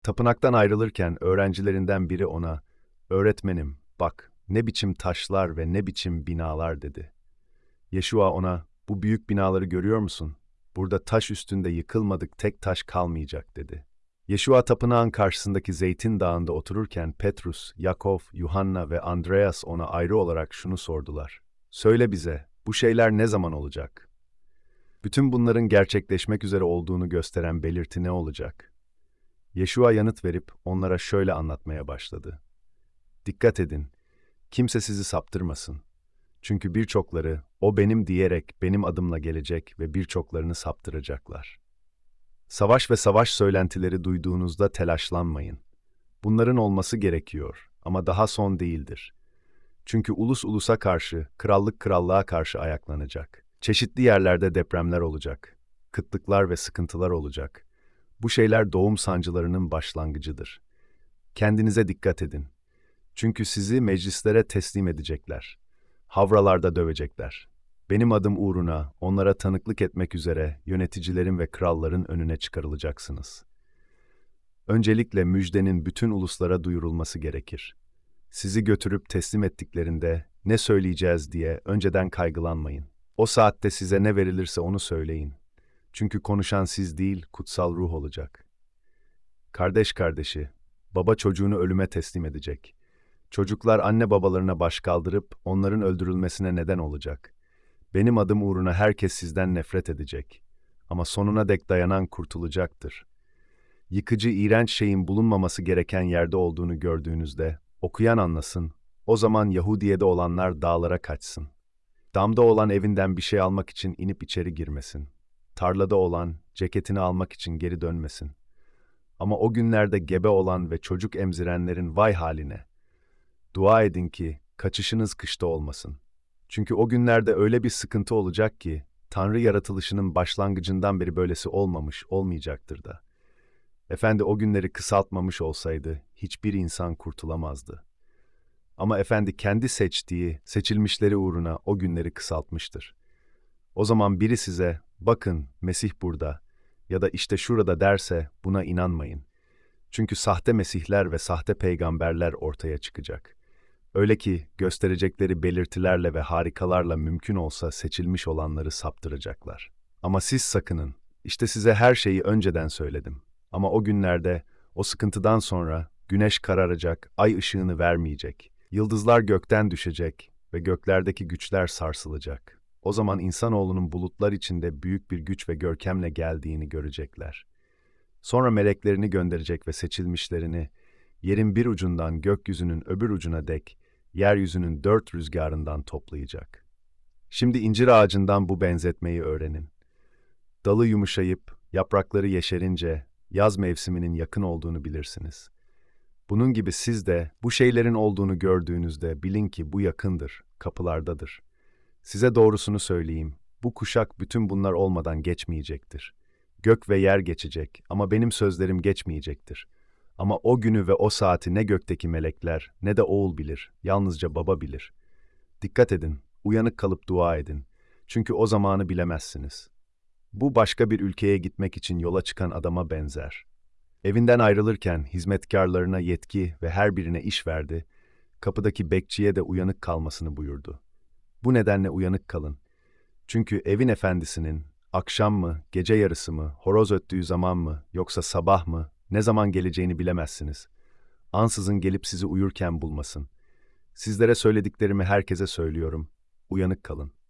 Tapınaktan ayrılırken öğrencilerinden biri ona, "Öğretmenim, bak ne biçim taşlar ve ne biçim binalar," dedi. Yeşua ona, "Bu büyük binaları görüyor musun? Burada taş üstünde yıkılmadık tek taş kalmayacak," dedi. Yeşua tapınağın karşısındaki Zeytin Dağı'nda otururken Petrus, Yakov, Yuhanna ve Andreas ona ayrı olarak şunu sordular. "Söyle bize, bu şeyler ne zaman olacak? Bütün bunların gerçekleşmek üzere olduğunu gösteren belirti ne olacak?" Yeşua yanıt verip onlara şöyle anlatmaya başladı. "Dikkat edin, kimse sizi saptırmasın. Çünkü birçokları, o benim diyerek benim adımla gelecek ve birçoklarını saptıracaklar. Savaş ve savaş söylentileri duyduğunuzda telaşlanmayın. Bunların olması gerekiyor ama daha son değildir. Çünkü ulus ulusa karşı, krallık krallığa karşı ayaklanacak. Çeşitli yerlerde depremler olacak. Kıtlıklar ve sıkıntılar olacak. Bu şeyler doğum sancılarının başlangıcıdır. Kendinize dikkat edin. Çünkü sizi meclislere teslim edecekler. Havralarda dövecekler. Benim adım uğruna onlara tanıklık etmek üzere yöneticilerin ve kralların önüne çıkarılacaksınız. Öncelikle müjdenin bütün uluslara duyurulması gerekir. Sizi götürüp teslim ettiklerinde ne söyleyeceğiz diye önceden kaygılanmayın. O saatte size ne verilirse onu söyleyin. Çünkü konuşan siz değil, kutsal ruh olacak. Kardeş kardeşi, baba çocuğunu ölüme teslim edecek. Çocuklar anne babalarına baş kaldırıp onların öldürülmesine neden olacak. Benim adım uğruna herkes sizden nefret edecek. Ama sonuna dek dayanan kurtulacaktır. Yıkıcı, iğrenç şeyin bulunmaması gereken yerde olduğunu gördüğünüzde, okuyan anlasın, o zaman Yahudiye'de olanlar dağlara kaçsın. Damda olan evinden bir şey almak için inip içeri girmesin. Tarlada olan ceketini almak için geri dönmesin. Ama o günlerde gebe olan ve çocuk emzirenlerin vay haline. Dua edin ki kaçışınız kışta olmasın. Çünkü o günlerde öyle bir sıkıntı olacak ki, Tanrı yaratılışının başlangıcından beri böylesi olmamış, olmayacaktır da. Efendi o günleri kısaltmamış olsaydı, hiçbir insan kurtulamazdı. Ama Efendi kendi seçtiği, seçilmişleri uğruna o günleri kısaltmıştır. O zaman biri size, bakın Mesih burada ya da işte şurada derse buna inanmayın. Çünkü sahte mesihler ve sahte peygamberler ortaya çıkacak. Öyle ki gösterecekleri belirtilerle ve harikalarla mümkün olsa seçilmiş olanları saptıracaklar. Ama siz sakının, işte size her şeyi önceden söyledim. Ama o günlerde, o sıkıntıdan sonra güneş kararacak, ay ışığını vermeyecek, yıldızlar gökten düşecek ve göklerdeki güçler sarsılacak. O zaman insanoğlunun bulutlar içinde büyük bir güç ve görkemle geldiğini görecekler. Sonra meleklerini gönderecek ve seçilmişlerini, yerin bir ucundan gökyüzünün öbür ucuna dek, yeryüzünün dört rüzgarından toplayacak. Şimdi incir ağacından bu benzetmeyi öğrenin. Dalı yumuşayıp, yaprakları yeşerince, yaz mevsiminin yakın olduğunu bilirsiniz. Bunun gibi siz de bu şeylerin olduğunu gördüğünüzde bilin ki bu yakındır, kapılardadır. Size doğrusunu söyleyeyim, bu kuşak bütün bunlar olmadan geçmeyecektir. Gök ve yer geçecek ama benim sözlerim geçmeyecektir. Ama o günü ve o saati ne gökteki melekler ne de oğul bilir, yalnızca baba bilir. Dikkat edin, uyanık kalıp dua edin. Çünkü o zamanı bilemezsiniz. Bu başka bir ülkeye gitmek için yola çıkan adama benzer. Evinden ayrılırken hizmetkarlarına yetki ve her birine iş verdi, kapıdaki bekçiye de uyanık kalmasını buyurdu. Bu nedenle uyanık kalın. Çünkü evin efendisinin akşam mı, gece yarısı mı, horoz öttüğü zaman mı, yoksa sabah mı, ne zaman geleceğini bilemezsiniz. Ansızın gelip sizi uyurken bulmasın. Sizlere söylediklerimi herkese söylüyorum. Uyanık kalın.